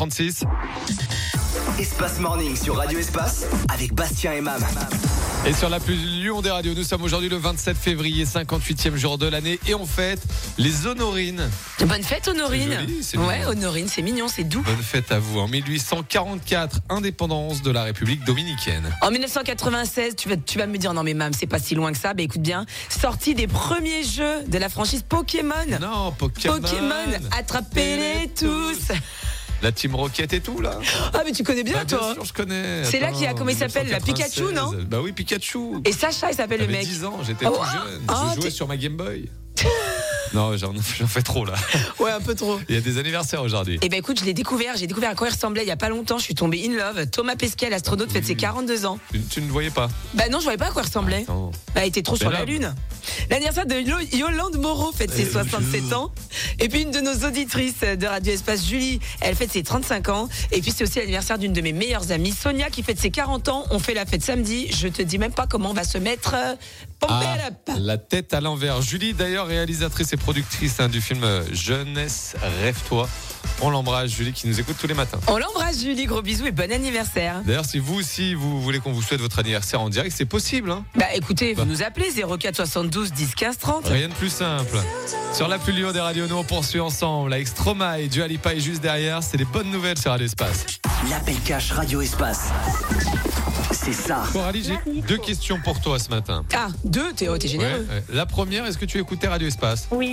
6h36. Espace Morning sur Radio Espace avec Bastien et Mam. Et sur la plus Lyon des radios, nous sommes aujourd'hui le 27 février, 58e jour de l'année, et on fête les Honorines. Bonne fête Honorine. C'est joli, c'est ouais, mignon. Honorine, c'est mignon, c'est doux. Bonne fête à vous. En 1844, indépendance de la République dominicaine. En 1996, tu vas me dire non mais Mam, c'est pas si loin que ça. Bah écoute bien, sortie des premiers jeux de la franchise Pokémon. Non, Pokémon. Attrapez-les tous. La Team Rocket et tout là. Ah mais tu connais bien Bah, toi. bien sûr, je connais. C'est là Attends, qu'il y a, comment il s'appelle, la 1996. Pikachu, non? Bah oui, Pikachu. Et Sacha, il s'appelle le J'avais mec. 10 ans, j'étais Oh, tout ah, jeune. ah, Je jouais t'es- sur ma Game Boy. Non, j'en fais trop là. Ouais, un peu trop. Il y a des anniversaires aujourd'hui. Eh ben écoute, j'ai découvert à quoi il ressemblait il y a pas longtemps. Je suis tombée in love. Thomas Pesquet, l'astronaute, fête ses 42 ans. Tu ne voyais pas? Bah non, je voyais pas à quoi il ressemblait. Attends. Bah, il était trop C'est sur la l'homme. lune. L'anniversaire de Yolande Moreau fête ses 67 ans. Et puis une de nos auditrices de Radio Espace, Julie, elle fête ses 35 ans. Et puis c'est aussi l'anniversaire d'une de mes meilleures amies, Sonia, qui fête ses 40 ans. On fait la fête samedi. Je te dis même pas comment on va se mettre. Pompé Ah, à la... la tête à l'envers. Julie, d'ailleurs, réalisatrice et productrice du film Jeunesse, rêve-toi. On l'embrasse, Julie, qui nous écoute tous les matins. On l'embrasse, Julie. Gros bisous et bon anniversaire. D'ailleurs, si vous aussi, vous voulez qu'on vous souhaite votre anniversaire en direct, c'est possible. Hein, Bah écoutez, vous nous appelez 04 72 10 15 30. rien de plus simple. Sur la plus Lyon des radios, nous on poursuit ensemble avec Stromae et Dua Lipa est juste derrière. C'est les bonnes nouvelles sur Radio Espace. L'appel cash Radio Espace. C'est ça. Coralie, j'ai 2 questions pour toi ce matin. Ah, 2, Théo, t'es généreux. Ouais. La première, est-ce que tu écoutais Radio Espace? Oui.